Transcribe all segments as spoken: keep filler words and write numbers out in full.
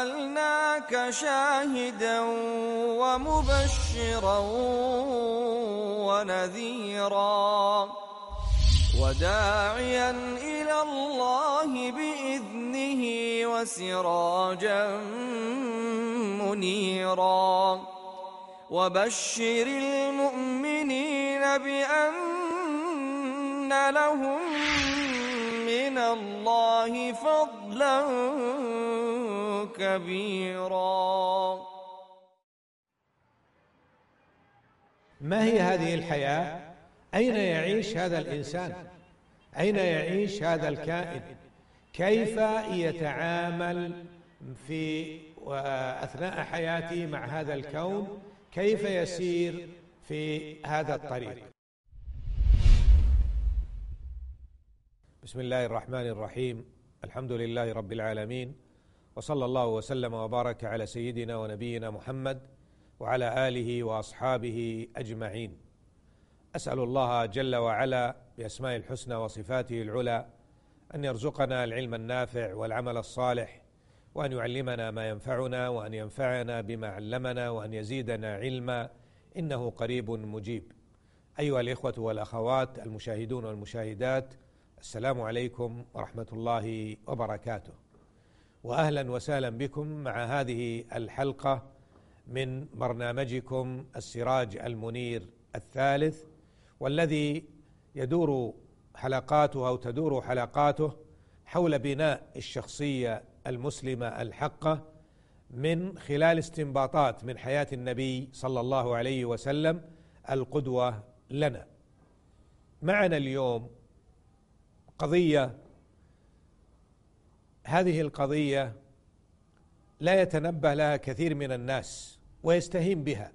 جعلناك شاهدا ومبشرا ونذيرا وداعيا إلى الله بإذنه وسراجا منيرا وبشر المؤمنين بأن لهم من الله فضلا كبيرا. ما هي هذه الحياة؟ أين يعيش هذا الإنسان؟ أين يعيش هذا الكائن؟ كيف يتعامل في أثناء حياته مع هذا الكون؟ كيف يسير في هذا الطريق؟ بسم الله الرحمن الرحيم. الحمد لله رب العالمين، وصلى الله وسلم وبارك على سيدنا ونبينا محمد وعلى آله وأصحابه أجمعين. أسأل الله جل وعلا بأسماء الحسنى وصفاته العلى أن يرزقنا العلم النافع والعمل الصالح، وأن يعلمنا ما ينفعنا، وأن ينفعنا بما علمنا، وأن يزيدنا علما، إنه قريب مجيب. أيها الإخوة والأخوات المشاهدون والمشاهدات، السلام عليكم ورحمة الله وبركاته، وأهلا وسهلا بكم مع هذه الحلقة من برنامجكم السراج المنير الثالث، والذي يدور حلقاته أو تدور حلقاته حول بناء الشخصية المسلمة الحقة من خلال استنباطات من حياة النبي صلى الله عليه وسلم القدوة لنا. معنا اليوم قضية، هذه القضية لا يتنبه لها كثير من الناس ويستهين بها،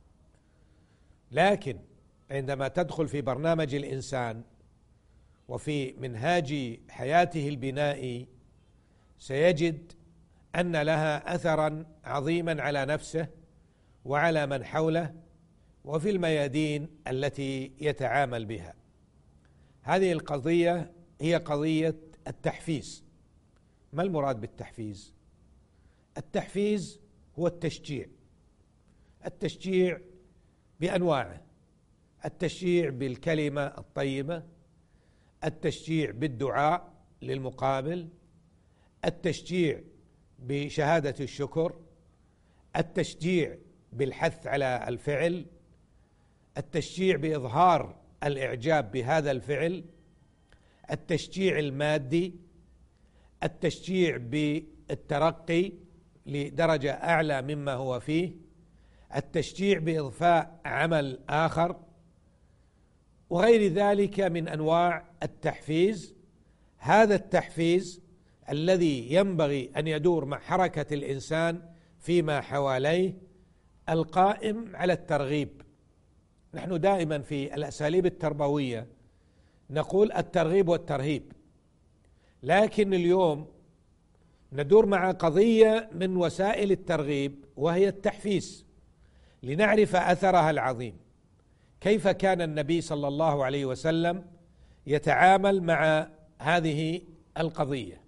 لكن عندما تدخل في برنامج الإنسان وفي منهاج حياته البنائي سيجد أن لها أثرا عظيما على نفسه وعلى من حوله وفي الميادين التي يتعامل بها. هذه القضية هي قضية التحفيز. ما المراد بالتحفيز؟ التحفيز هو التشجيع، التشجيع بأنواعه: التشجيع بالكلمة الطيبة، التشجيع بالدعاء للمقابل، التشجيع بشهادة الشكر، التشجيع بالحث على الفعل، التشجيع بإظهار الإعجاب بهذا الفعل، التشجيع المادي، التشجيع بالترقي لدرجة أعلى مما هو فيه، التشجيع بإضفاء عمل آخر، وغير ذلك من أنواع التحفيز. هذا التحفيز الذي ينبغي أن يدور مع حركة الإنسان فيما حواليه القائم على الترغيب. نحن دائما في الأساليب التربوية نقول الترغيب والترهيب، لكن اليوم ندور مع قضية من وسائل الترغيب وهي التحفيز، لنعرف أثرها العظيم. كيف كان النبي صلى الله عليه وسلم يتعامل مع هذه القضية؟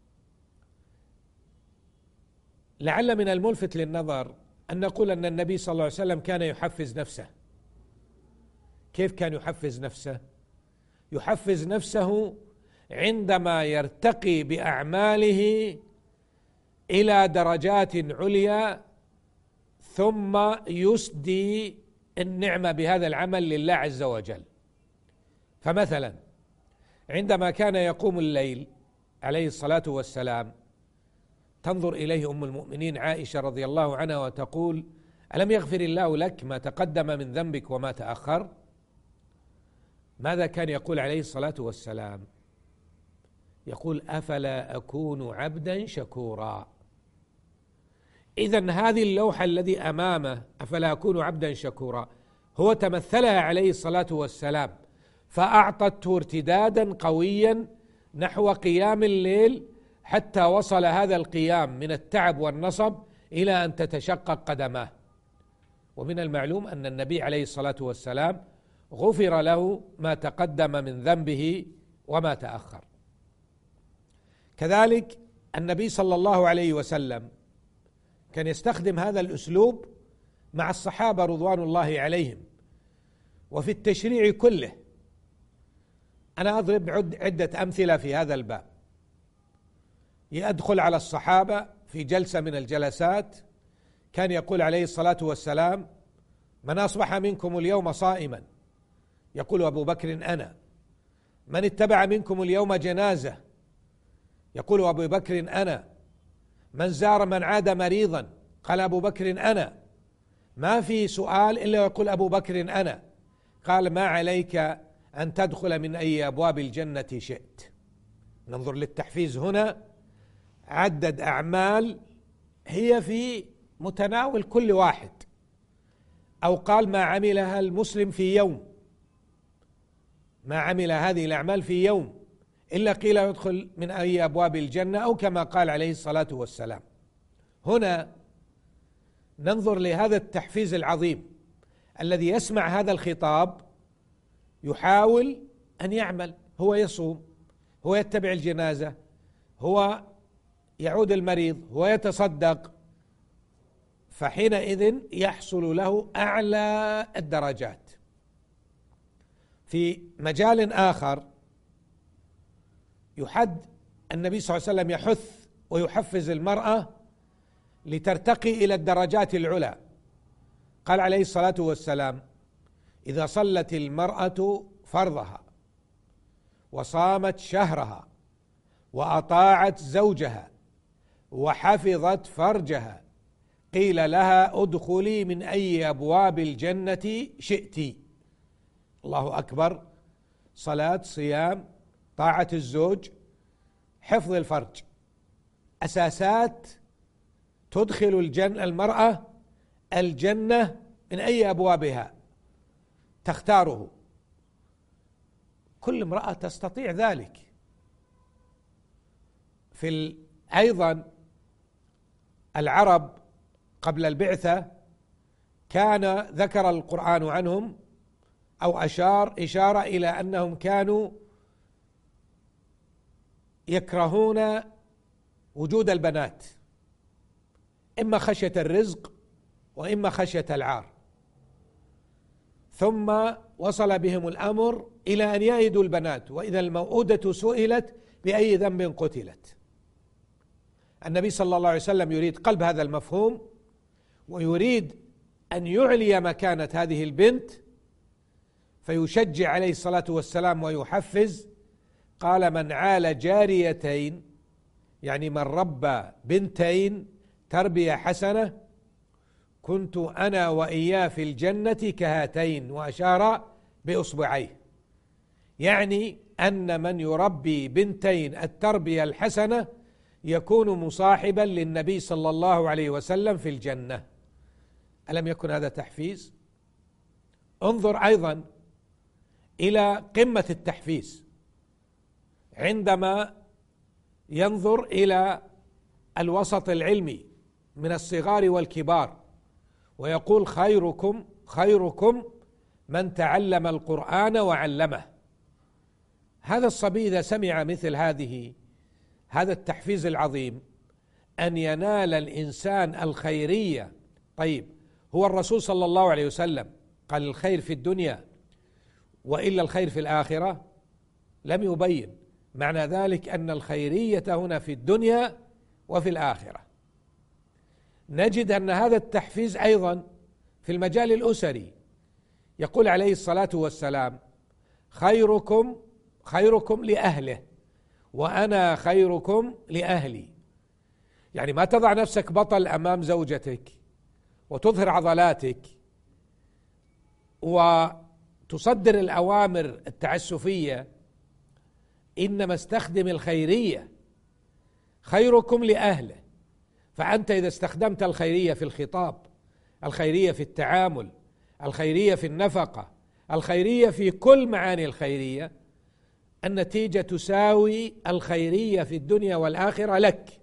لعل من الملفت للنظر أن نقول أن النبي صلى الله عليه وسلم كان يحفز نفسه. كيف كان يحفز نفسه؟ يحفز نفسه عندما يرتقي بأعماله إلى درجات عليا ثم يسدي النعمة بهذا العمل لله عز وجل. فمثلا عندما كان يقوم الليل عليه الصلاة والسلام تنظر إليه أم المؤمنين عائشة رضي الله عنها وتقول: ألم يغفر الله لك ما تقدم من ذنبك وما تأخر؟ ماذا كان يقول عليه الصلاة والسلام؟ يقول: أفلا أكون عبدا شكورا. إذن هذه اللوحة الذي أمامه أفلا أكون عبدا شكورا هو تمثلها عليه الصلاة والسلام، فأعطته ارتدادا قويا نحو قيام الليل، حتى وصل هذا القيام من التعب والنصب إلى أن تتشقق قدماه. ومن المعلوم أن النبي عليه الصلاة والسلام غفر له ما تقدم من ذنبه وما تأخر. كذلك النبي صلى الله عليه وسلم كان يستخدم هذا الأسلوب مع الصحابة رضوان الله عليهم وفي التشريع كله. أنا أضرب عدة أمثلة في هذا الباب. يدخل على الصحابة في جلسة من الجلسات، كان يقول عليه الصلاة والسلام: من أصبح منكم اليوم صائما؟ يقول أبو بكر: أنا. من اتبع منكم اليوم جنازة؟ يقول أبو بكر: أنا. من زار من عاد مريضا؟ قال أبو بكر: أنا. ما في سؤال إلا يقول أبو بكر: أنا. قال: ما عليك أن تدخل من أي أبواب الجنة شئت. ننظر للتحفيز هنا، عدد أعمال هي في متناول كل واحد، أو قال ما عملها المسلم في يوم، ما عمل هذه الأعمال في يوم إلا قيل يدخل من أي أبواب الجنة، أو كما قال عليه الصلاة والسلام. هنا ننظر لهذا التحفيز العظيم الذي يسمع هذا الخطاب يحاول أن يعمل، هو يصوم، هو يتبع الجنازة، هو يعود المريض، هو يتصدق، فحينئذ يحصل له أعلى الدرجات. في مجال آخر يحد النبي صلى الله عليه وسلم يحث ويحفز المرأة لترتقي إلى الدرجات العلى. قال عليه الصلاة والسلام: إذا صلت المرأة فرضها وصامت شهرها وأطاعت زوجها وحفظت فرجها قيل لها ادخلي من أي أبواب الجنة شئت. الله أكبر. صلاة، صيام، طاعة الزوج، حفظ الفرج، أساسات تدخل الجنة المرأة الجنة من أي أبوابها تختاره. كل امرأة تستطيع ذلك. في أيضا العرب قبل البعثة كان ذكر القرآن عنهم أو أشار إشارة إلى أنهم كانوا يكرهون وجود البنات، إما خشية الرزق وإما خشية العار، ثم وصل بهم الأمر إلى أن يئدوا البنات، وإذا الموءودة سئلت بأي ذنب قتلت. النبي صلى الله عليه وسلم يريد قلب هذا المفهوم، ويريد أن يعلي مكانة هذه البنت، فيشجع عليه الصلاة والسلام ويحفز. قال: من عال جاريتين، يعني من ربى بنتين تربية حسنة، كنت أنا وإياه في الجنة كهاتين، وأشار بإصبعيه، يعني أن من يربي بنتين التربية الحسنة يكون مصاحبا للنبي صلى الله عليه وسلم في الجنة. ألم يكن هذا تحفيز؟ انظر أيضا إلى قمة التحفيز عندما ينظر إلى الوسط العلمي من الصغار والكبار، ويقول: خيركم خيركم من تعلم القرآن وعلمه. هذا الصبي إذا سمع مثل هذه هذا التحفيز العظيم، أن ينال الإنسان الخيرية. طيب، هو الرسول صلى الله عليه وسلم قال الخير في الدنيا وإلا الخير في الآخرة؟ لم يبين. معنى ذلك أن الخيرية هنا في الدنيا وفي الآخرة. نجد أن هذا التحفيز أيضا في المجال الأسري. يقول عليه الصلاة والسلام: خيركم خيركم لأهله وأنا خيركم لأهلي. يعني ما تضع نفسك بطل أمام زوجتك وتظهر عضلاتك وتصدر الأوامر التعسفية، إنما استخدم الخيرية. خيركم لأهله، فأنت إذا استخدمت الخيرية في الخطاب، الخيرية في التعامل، الخيرية في النفقة، الخيرية في كل معاني الخيرية، النتيجة تساوي الخيرية في الدنيا والآخرة لك،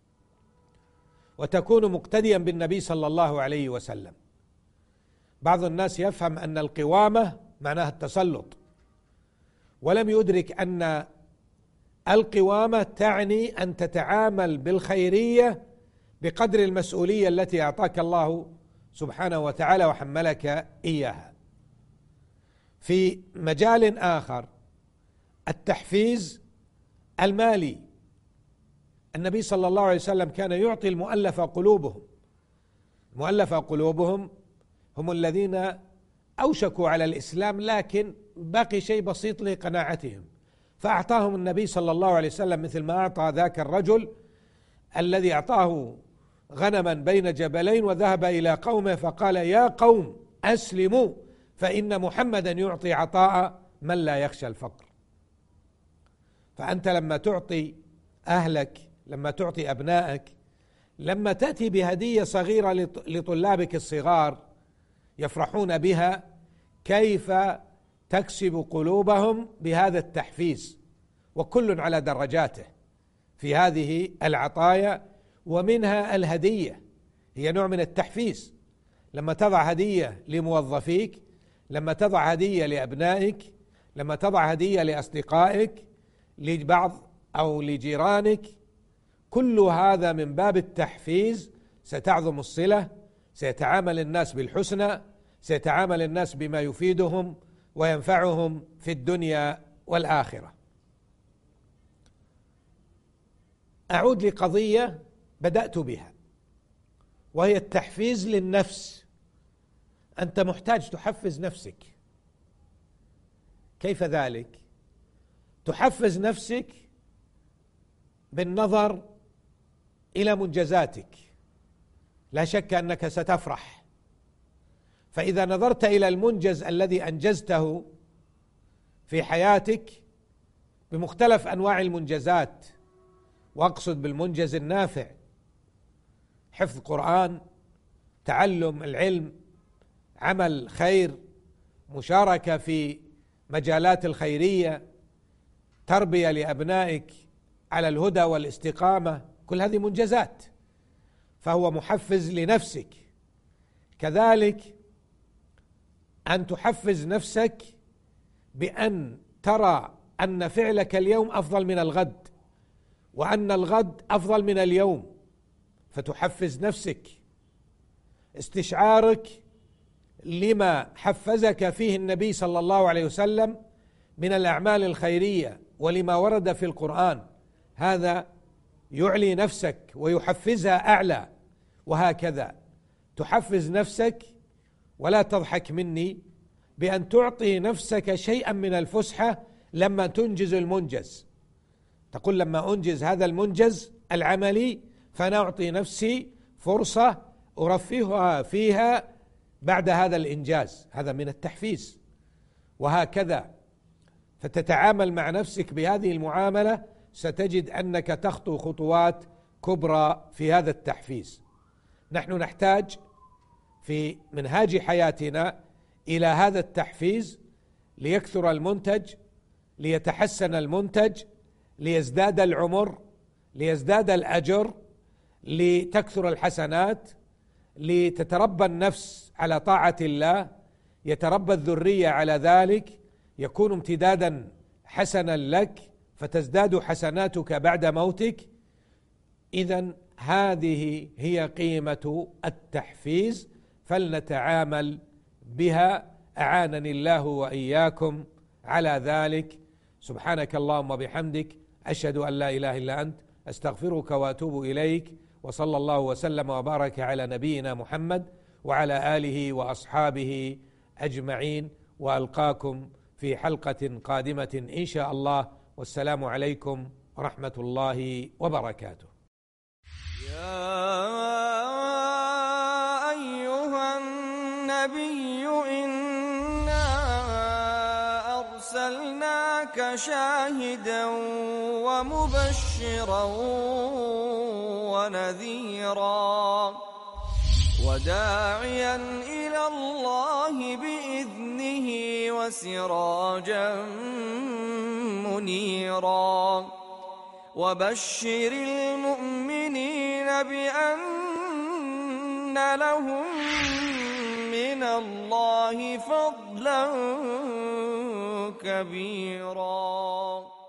وتكون مقتديا بالنبي صلى الله عليه وسلم. بعض الناس يفهم أن القوامة معناها التسلط، ولم يدرك أن القوامة تعني أن تتعامل بالخيرية بقدر المسؤولية التي أعطاك الله سبحانه وتعالى وحملك إياها. في مجال آخر التحفيز المالي، النبي صلى الله عليه وسلم كان يعطي المؤلف قلوبهم. المؤلف قلوبهم هم الذين أوشكوا على الإسلام لكن باقي شيء بسيط لقناعتهم، فأعطاهم النبي صلى الله عليه وسلم مثل ما أعطى ذاك الرجل الذي أعطاه غنما بين جبلين وذهب إلى قومه فقال: يا قوم أسلموا فإن محمدا يعطي عطاء من لا يخشى الفقر. فأنت لما تعطي أهلك، لما تعطي أبنائك، لما تأتي بهدية صغيرة لطلابك الصغار يفرحون بها، كيف تكسب قلوبهم بهذا التحفيز؟ وكل على درجاته في هذه العطايا، ومنها الهدية هي نوع من التحفيز. لما تضع هدية لموظفيك، لما تضع هدية لأبنائك، لما تضع هدية لأصدقائك، لبعض أو لجيرانك، كل هذا من باب التحفيز. ستعظم الصلة، سيتعامل الناس بالحسنى، سيتعامل الناس بما يفيدهم وينفعهم في الدنيا والآخرة. أعود لقضية بدأت بها، وهي التحفيز للنفس. أنت محتاج تحفز نفسك. كيف ذلك؟ تحفز نفسك بالنظر إلى منجزاتك. لا شك أنك ستفرح، فإذا نظرت إلى المنجز الذي أنجزته في حياتك بمختلف أنواع المنجزات، وأقصد بالمنجز النافع: حفظ قرآن، تعلم العلم، عمل خير، مشاركة في مجالات الخيرية، تربية لأبنائك على الهدى والاستقامة، كل هذه منجزات، فهو محفز لنفسك. كذلك أن تحفز نفسك بأن ترى أن فعلك اليوم أفضل من الغد، وأن الغد أفضل من اليوم، فتحفز نفسك. استشعارك لما حفزك فيه النبي صلى الله عليه وسلم من الأعمال الخيرية ولما ورد في القرآن، هذا يعلي نفسك ويحفزها أعلى. وهكذا تحفز نفسك، ولا تضحك مني، بأن تعطي نفسك شيئا من الفسحة لما تنجز المنجز. تقول: لما أنجز هذا المنجز العملي فأنا أعطي نفسي فرصة أرفهها فيها بعد هذا الإنجاز، هذا من التحفيز. وهكذا فتتعامل مع نفسك بهذه المعاملة، ستجد أنك تخطو خطوات كبرى في هذا التحفيز. نحن نحتاج في منهاج حياتنا إلى هذا التحفيز ليكثر المنتج، ليتحسن المنتج، ليزداد العمر، ليزداد الأجر، لتكثر الحسنات، لتتربى النفس على طاعة الله، يتربى الذرية على ذلك، يكون امتدادا حسنا لك، فتزداد حسناتك بعد موتك. إذن هذه هي قيمة التحفيز، فلنتعامل بها. أعانني الله وإياكم على ذلك. سبحانك اللهم وبحمدك، أشهد أن لا إله إلا أنت، أستغفرك وأتوب إليك. وصلى الله وسلم وبارك على نبينا محمد وعلى آله وأصحابه أجمعين، وألقاكم في حلقة قادمة إن شاء الله، والسلام عليكم ورحمة الله وبركاته. يا أيها النبي إنا أرسلناك شاهدا ومبشرا ونذيرا وداعيا إلى الله بإذنه وسراجا منيرا، وبشر المؤمنين بأن لهم من الله فضلا كبيرا.